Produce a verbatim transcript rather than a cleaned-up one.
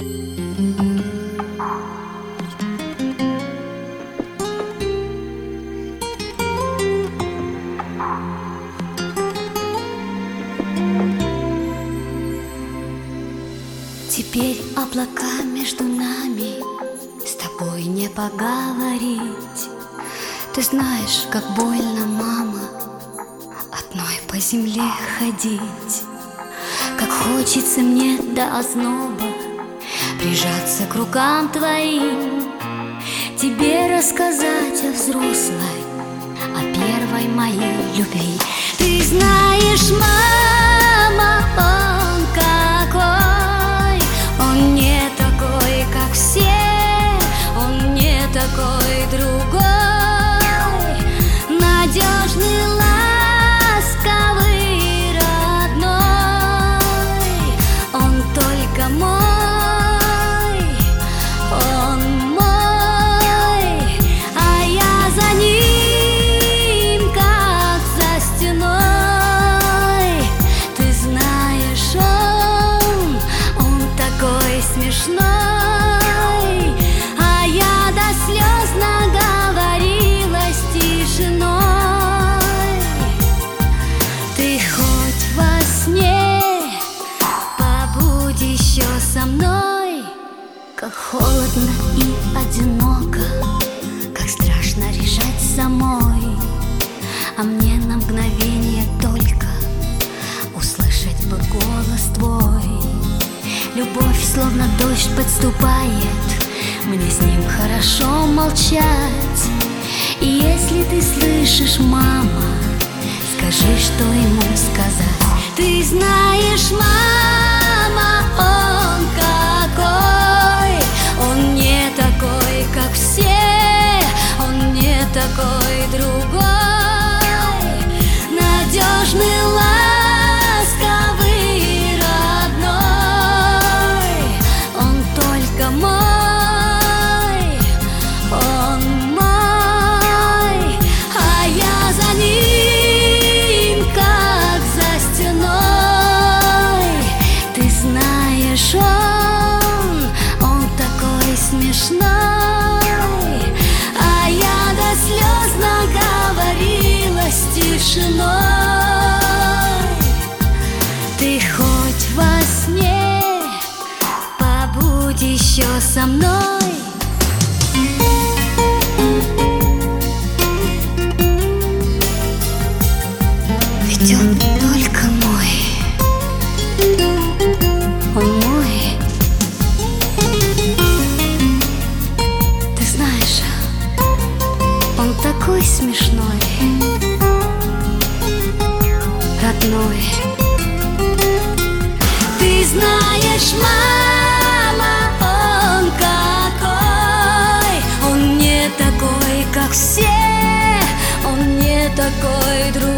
Теперь облака между нами, с тобой не поговорить. Ты знаешь, как больно, мама, одной по земле ходить. Как хочется мне до озноба прижаться к рукам твоим, тебе рассказать о взрослой, о первой моей любви. Ты знаешь, мама, он какой, он не такой, как все, он не такой другой, надежный, ласковый, родной, он только мой, он мой, а я за ним, как за стеной. Ты знаешь, он, он такой смешной, а я до слез наговорилась тишиной. Ты хоть во сне побудь еще со мной. Как холодно и одиноко, как страшно решать самой, а мне на мгновение только услышать бы голос твой. Любовь словно дождь подступает, мне с ним хорошо молчать. И если ты слышишь, мама, скажи, что ему сказать. Ты знаешь, мама, он какой, он не такой, как все, он не такой другой, надежный, ласковый, родной, он только мой, он мой, а я за ним, как за стеной. Ты знаешь, он, он такой смешной, а я до слез наговорилась тишиной. Ты хоть во сне побудь еще со мной. Ведь он только мой, он мой. Ты знаешь, он такой смешной, родной. Ты знаешь, мама, он какой, он не такой, как все, он не такой другой.